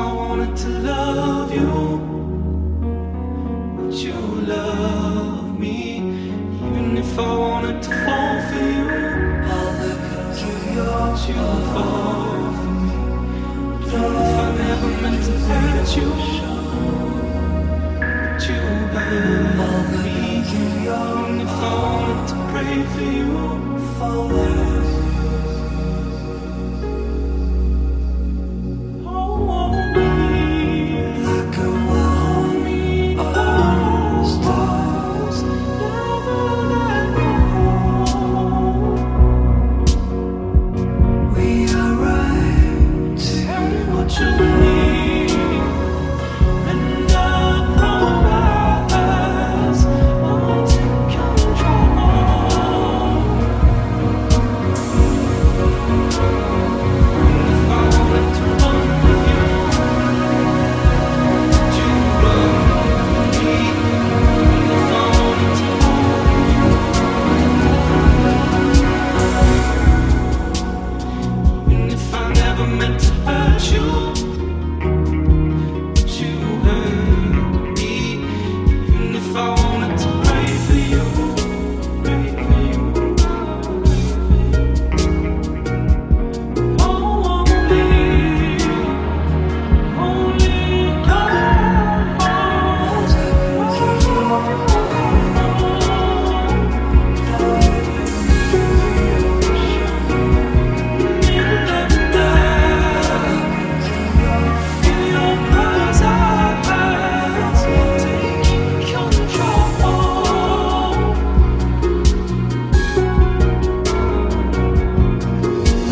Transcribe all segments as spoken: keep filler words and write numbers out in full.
I wanted to love you, would you love me? Even if I wanted to fall for you, I'll look into your would you fall for me? Even if I never meant to hurt you, would you hurt me? Even if I wanted to pray for you, fall.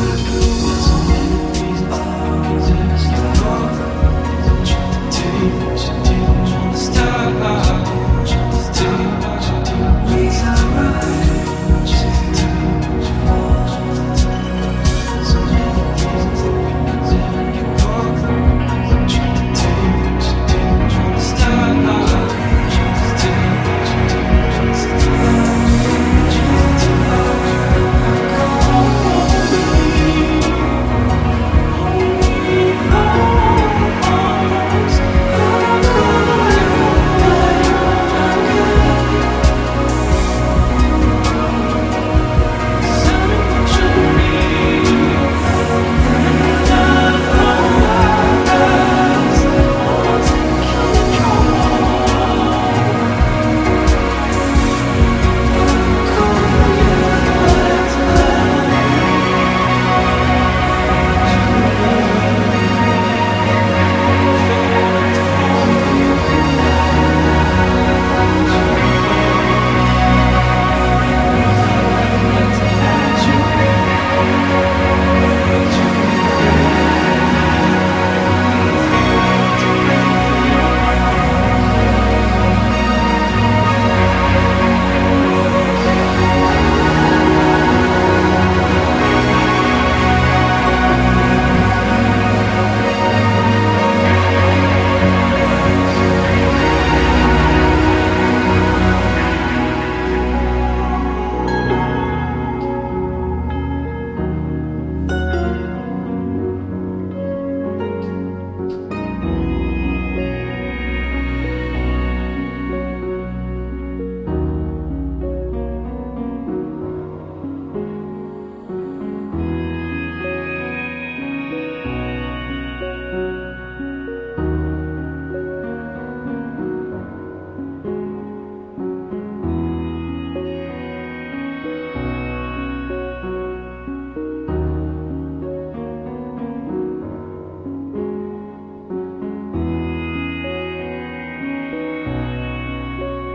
Take